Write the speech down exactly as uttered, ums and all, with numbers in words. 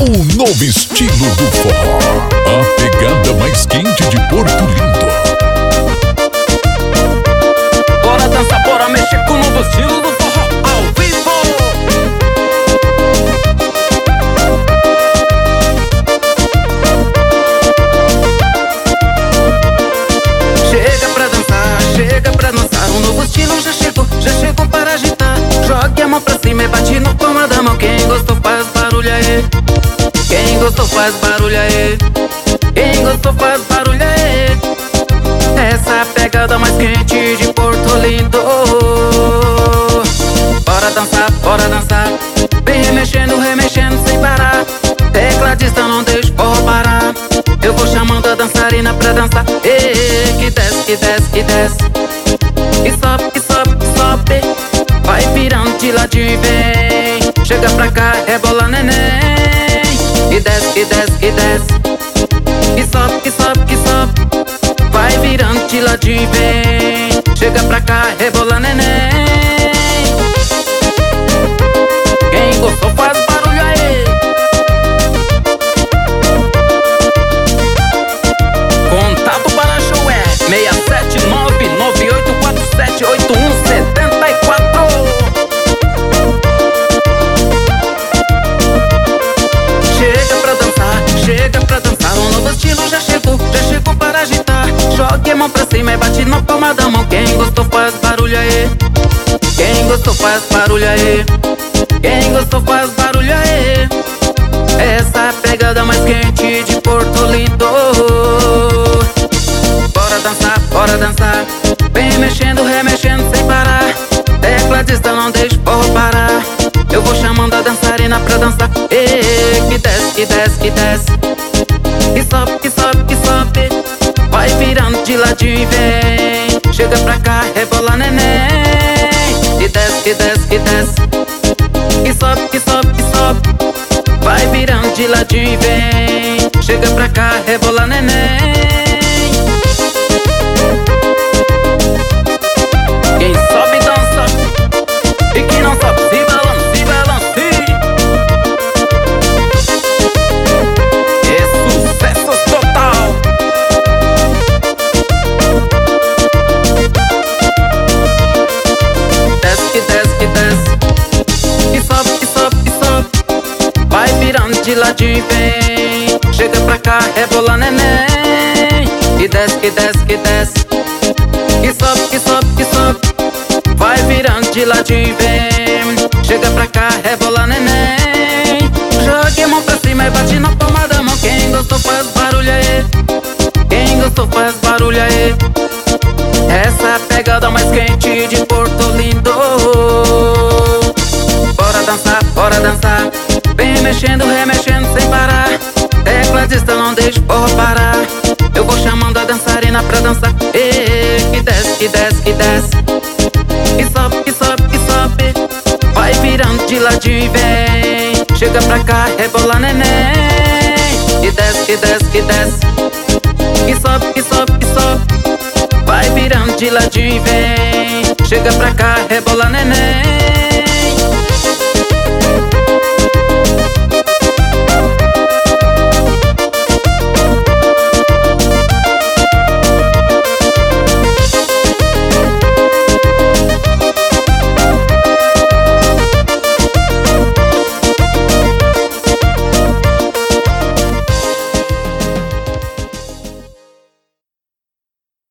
O novo estilo do forró, a pegada mais quente de Porto Lindo. Bora dançar, bora mexer com o novo estilo do forró ao vivo. Chega pra dançar, chega pra dançar. Um novo estilo já chegou, já chegou para agitar. Jogue a mão pra cima e bate no palma da mão. Quem gostou faz barulho aí. Quem gostou faz barulho aí. Quem gostou faz barulho aí. Essa é a pegada mais quente de Porto Lindo. Bora dançar, bora dançar. Vem remexendo, remexendo sem parar. Tecladista não deixa o forró parar. Eu vou chamando a dançarina pra dançar. Ei, que desce, que desce, que desce. Que sobe, que sobe, que sobe. Vai virando de ladinho e vem. Chega pra cá, rebola neném. Que desce, que desce, que desce. Que sobe, que sobe, que sobe. Vai virando de ladinho e vem. Chega pra cá, rebola neném. Quem gostou faz barulho aí. Contato para show é seis sete nove, nove oito quatro sete, oito um sete quatro. Chega pra dançar, chega pra dançar. Um novo estilo já chegou, já chegou para agitar. Jogue a mão pra cima e bate na palma da mão. Quem gostou faz barulho aí. Quem gostou faz barulho aí. Quem gostou faz barulho aí. Essa é a pegada mais quente de Porto Lindo. Bora dançar, bora dançar. Vem mexendo, remexendo sem parar. Tecladista não deixa o forró parar. Eu vou chamando a dançarina pra dançar. Ei, que desce, que desce, que desce. Que sobe, que sobe, que sobe. Vai virando de ladinho e vem. Chega pra cá, rebola neném. Que desce, que desce, que desce. Que sobe, que sobe, que sobe. Vai virando de ladinho e vem. Chega pra cá, rebola neném. Quem sobe dança, e quem não sobe se balance, se balance. É sucesso total. Desce, que desce, que desce. Que sobe, que sobe, que sobe. Vai virando de ladinho e vem. Chega pra cá, rebola neném. Que desce, que desce, que desce. Que sobe, que sobe, que sobe. Vai virando de ladinho e vem. Chega pra cá, rebola neném. Jogue a mão pra cima e bate na palma da mão. Quem gostou faz barulho aí. Quem gostou faz barulho aí. Essa é a pegada mais quente de Porto Lindo. Bora dançar, bora dançar. Vem mexendo, remexendo sem parar. Tecladista não deixa o forró parar. Eu vou chamando a dançarina pra dançar. Ei, que desce, que desce, que desce. Que sobe, que sobe, que sobe. Vai virando de ladinho e vem. Chega pra cá, rebola neném. Que desce, que desce, que desce. Que sobe, que sobe, que sobe. Vai virando de ladinho e vem. Chega pra cá, rebola neném.